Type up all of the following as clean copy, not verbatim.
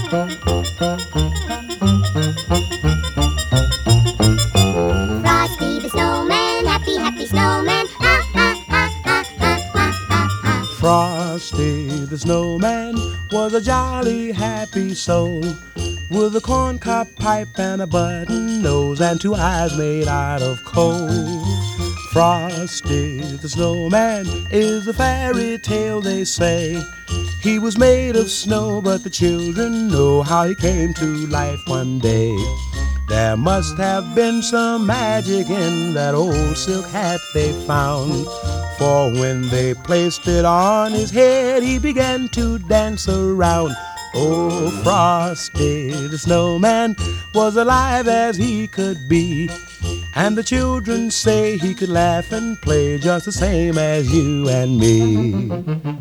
Frosty the snowman, happy, happy snowman. Ha, ha, ha, ha, ha, ha, ha, ha. Frosty the snowman was a jolly, happy soul with a corncob pipe and a button nose and two eyes made out of coal. Frosty the snowman is a fairy tale, they say. He was made of snow, but the children know how he came to life one day. There must have been some magic in that old silk hat they found, for when they placed it on his head, he began to dance around. Oh, Frosty the snowman was alive as he could be, and the children say he could laugh and play just the same as you and me.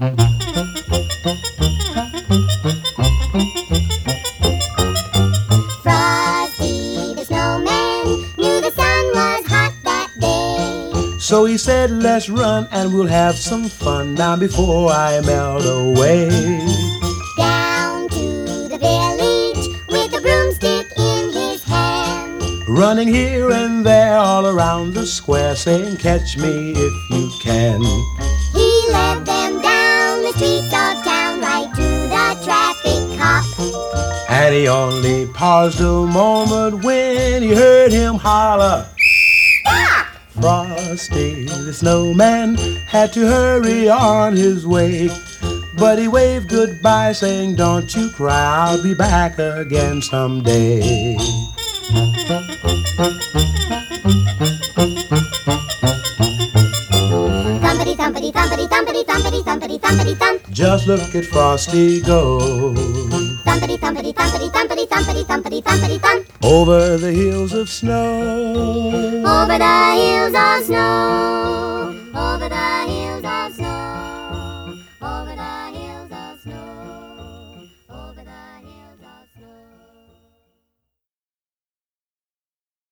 Frosty the snowman knew the sun was hot that day. So he said, let's run and we'll have some fun now before I melt away. Down to the village with a broomstick in his hand, Running here and there all around the square, saying, catch me if you can. he led them down the streets of town right to the traffic cop. And he only paused a moment when he heard him holler, Stop! Frosty the snowman had to hurry on his way, but he waved goodbye saying, don't you cry, I'll be back again someday. Thumpity thumpity thumpity thumpity thumpity thumpity thumpity thump. Just look at Frosty go, Thumpity thumpity thumpity thumpity thumpity thumpity thumpity thump. over the hills of snow. Over the hills of snow. Over the